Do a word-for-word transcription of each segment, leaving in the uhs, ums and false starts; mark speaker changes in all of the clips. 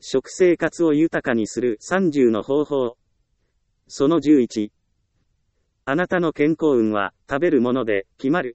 Speaker 1: 食生活を豊かにするさんじゅうの方法。そのじゅういち。あなたの健康運は食べるもので決まる。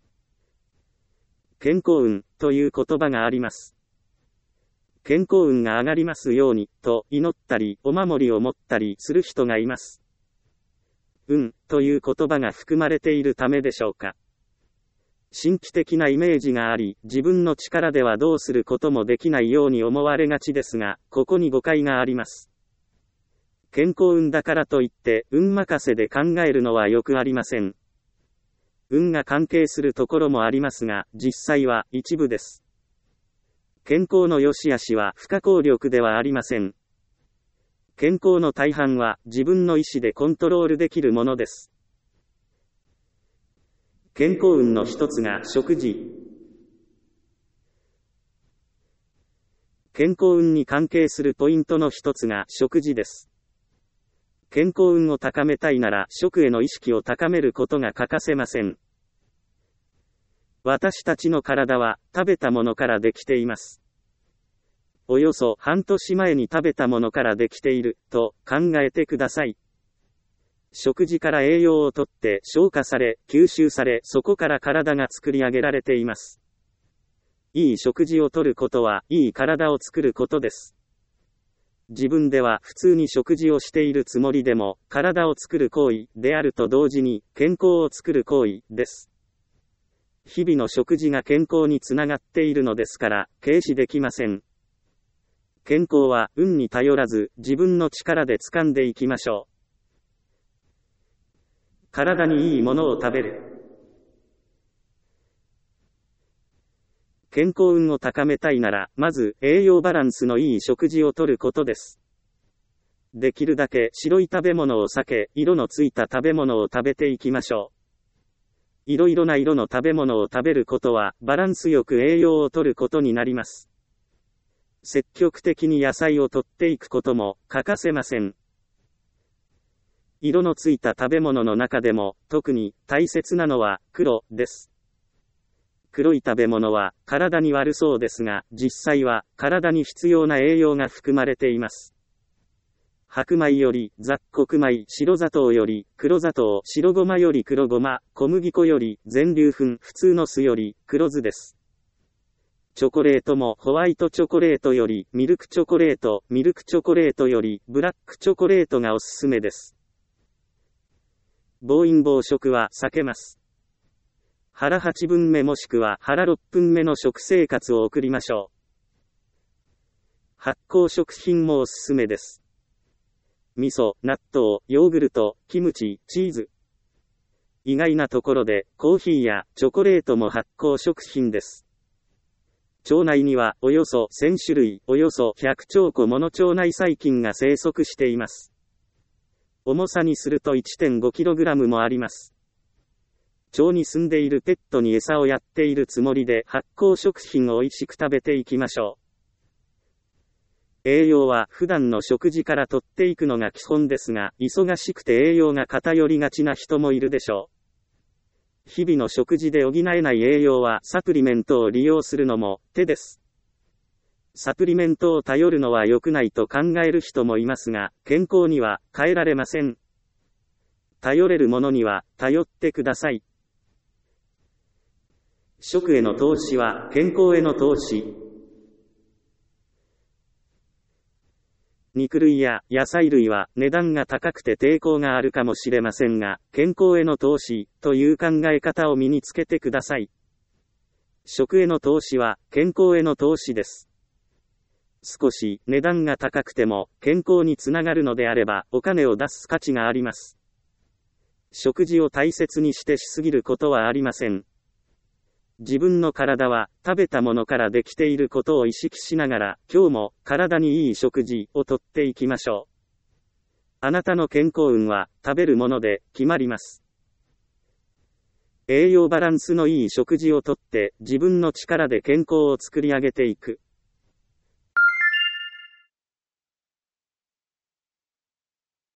Speaker 1: 健康運という言葉があります。健康運が上がりますようにと祈ったりお守りを持ったりする人がいます。運という言葉が含まれているためでしょうか。神秘的なイメージがあり、自分の力ではどうすることもできないように思われがちですが、ここに誤解があります。健康運だからといって、運任せで考えるのはよくありません。運が関係するところもありますが、実際は一部です。健康の良し悪しは不可抗力ではありません。健康の大半は自分の意思でコントロールできるものです。健康運の一つが食事。健康運に関係するポイントの一つが食事です。健康運を高めたいなら食への意識を高めることが欠かせません。私たちの体は食べたものからできています。およそ半年前に食べたものからできていると考えてください。食事から栄養をとって消化され、吸収され、そこから体が作り上げられています。いい食事をとることは、いい体を作ることです。自分では普通に食事をしているつもりでも、体を作る行為であると同時に、健康を作る行為です。日々の食事が健康につながっているのですから、軽視できません。健康は運に頼らず、自分の力で掴んでいきましょう。体にいいものを食べる。健康運を高めたいなら、まず栄養バランスのいい食事をとることです。できるだけ白い食べ物を避け、色のついた食べ物を食べていきましょう。いろいろな色の食べ物を食べることは、バランスよく栄養をとることになります。積極的に野菜をとっていくことも欠かせません。色のついた食べ物の中でも特に大切なのは黒です。黒い食べ物は体に悪そうですが、実際は体に必要な栄養が含まれています。白米より雑穀米、白砂糖より黒砂糖、白ごまより黒ごま、小麦粉より全粒粉、普通の酢より黒酢です。チョコレートもホワイトチョコレートよりミルクチョコレート、ミルクチョコレートよりブラックチョコレートがおすすめです。暴飲暴食は避けます。腹はちぶんめもしくは腹ろっぷんめの食生活を送りましょう。発酵食品もおすすめです。味噌、納豆、ヨーグルト、キムチ、チーズ。意外なところでコーヒーやチョコレートも発酵食品です。腸内にはおよそせんしゅるい、およそひゃくちょうこもの腸内細菌が生息しています。重さにすると いってんごキログラム もあります。腸に住んでいるペットに餌をやっているつもりで発酵食品を美味しく食べていきましょう。栄養は普段の食事から取っていくのが基本ですが、忙しくて栄養が偏りがちな人もいるでしょう。日々の食事で補えない栄養はサプリメントを利用するのも手です。サプリメントを頼るのは良くないと考える人もいますが、健康には変えられません。頼れるものには頼ってください。食への投資は健康への投資。肉類や野菜類は値段が高くて抵抗があるかもしれませんが、健康への投資という考え方を身につけてください。食への投資は健康への投資です。少し値段が高くても健康につながるのであればお金を出す価値があります。食事を大切にしてしすぎることはありません。自分の体は食べたものからできていることを意識しながら、今日も体にいい食事をとっていきましょう。あなたの健康運は食べるもので決まります。栄養バランスのいい食事をとって自分の力で健康を作り上げていく。